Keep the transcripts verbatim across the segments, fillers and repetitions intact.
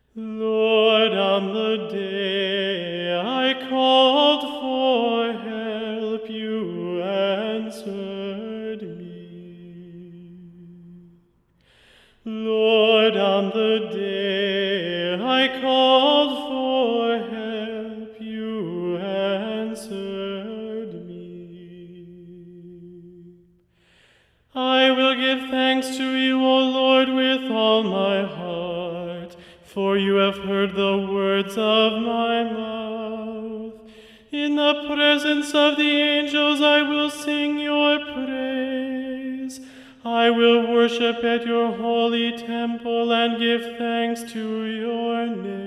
Lord, on the day I called for help, you answered me. Lord, on the day I called for help, you answered me. I will give thanks to you, O Lord, with all my heart, for you have heard the words of my mouth. In the presence of the angels I will sing your praise. I will worship at your holy temple and give thanks to your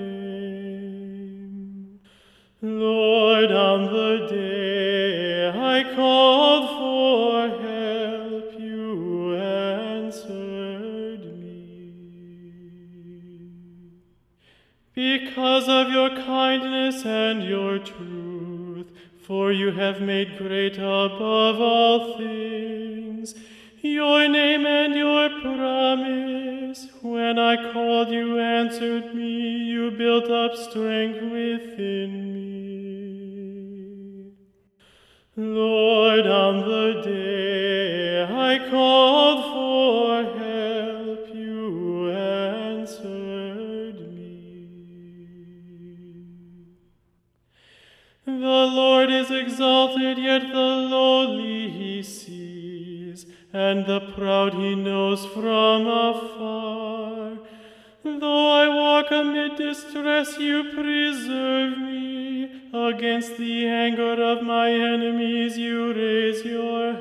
name. Lord, on the day I called for help, you answered me. Because of your kindness and your truth, for you have made great above all things your name and your promise. When I called, you answered me. You built up strength within me. Lord, on the day I called for help, you answered me. The Lord is exalted, yet the lowly he sees, and the proud he knows from afar. Though I walk amid distress, you preserve me. Against the anger of my enemies, you raise your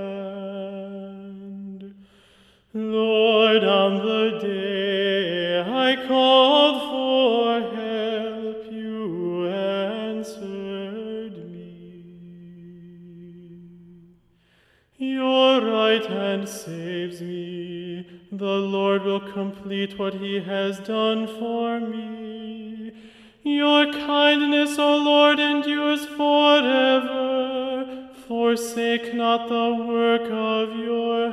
hand. Lord, on the day I called for help, you answered me. Your right hand saves me. The Lord will complete what he has done for me. Your kindness, O Lord, endures forever. Forsake not the work of your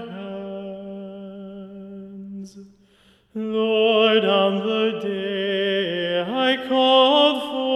hands. Lord, on the day I called for